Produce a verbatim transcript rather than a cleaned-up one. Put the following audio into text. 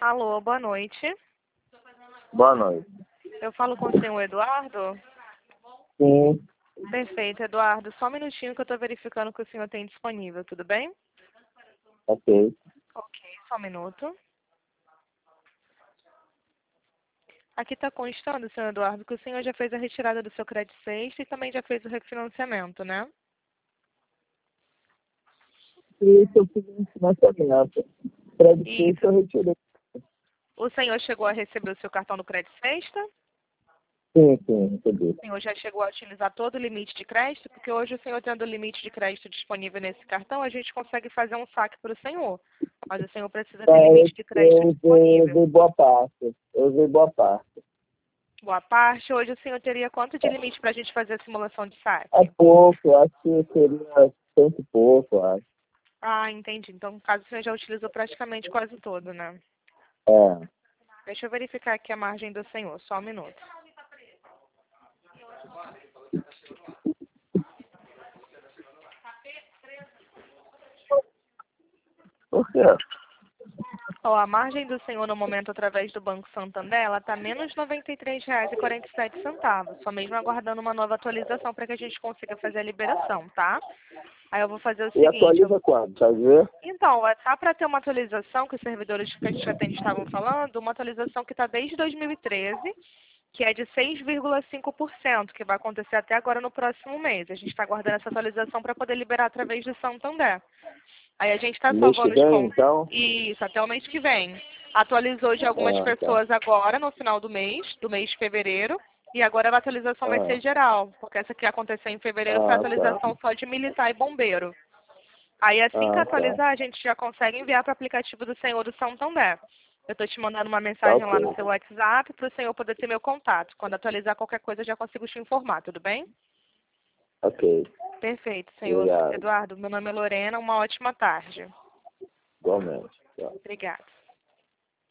Alô, boa noite. Boa noite. Eu falo com o senhor Eduardo? Sim, Perfeito, Eduardo. Só um minutinho que eu estou verificando que o senhor tem disponível, tudo bem? ok. Ok, só um minuto. Aqui está constando, senhor Eduardo, que o senhor já fez a retirada do seu crédito sexta e também já fez o refinanciamento, né? E se eu fiz um financiamento? Crédito Isso. Suisse eu retirei. O senhor chegou a receber o seu cartão do crédito sexta? Sim, sim, recebi. O senhor já chegou a utilizar todo o limite de crédito? Porque hoje o senhor tendo o limite de crédito disponível nesse cartão, a gente consegue fazer um saque para o senhor. Mas o senhor precisa ter É, limite de crédito eu usei, eu disponível. usei boa parte. Eu usei boa parte. Boa parte. Hoje o senhor teria quanto de limite para a gente fazer a simulação de É saque? pouco, acho que seria cento e pouco, acho. Ah, entendi. Então, no caso, o senhor já utilizou praticamente quase todo, né? É. Deixa eu verificar aqui a margem do senhor. Só um minuto. Por quê? Ó, a margem do senhor no momento através do Banco Santander, ela está menos noventa e três reais e quarenta e sete centavos. Só mesmo aguardando uma nova atualização para que a gente consiga fazer a liberação, tá? Aí eu vou fazer o E seguinte. Eu... atualiza quando, tá vendo? Então, tá para ter uma atualização que os servidores que a gente atende estavam falando, uma atualização que está desde dois mil e treze, que é de seis vírgula cinco por cento, que vai acontecer até agora no próximo mês. A gente está aguardando essa atualização para poder liberar através do Santander. Aí a gente está Mês que salvando os vem, pontos. então? Isso, até o mês que vem. Atualizou de algumas Ah, tá. pessoas agora, no final do mês, do mês de fevereiro. E agora a atualização vai ser Ah, geral, porque essa que aconteceu em fevereiro foi a ah, tá. atualização só de militar e bombeiro. Aí assim que Ah, tá. atualizar, a gente já consegue enviar para o aplicativo do senhor do Santander. Eu estou te mandando uma Tá mensagem lá no ok. seu WhatsApp para o senhor poder ter meu contato. Quando atualizar qualquer coisa, eu já consigo te informar, tudo bem? Ok. Perfeito, senhor Obrigado. Eduardo. Meu nome é Lorena. Uma ótima tarde. Igualmente. Tchau. Obrigada.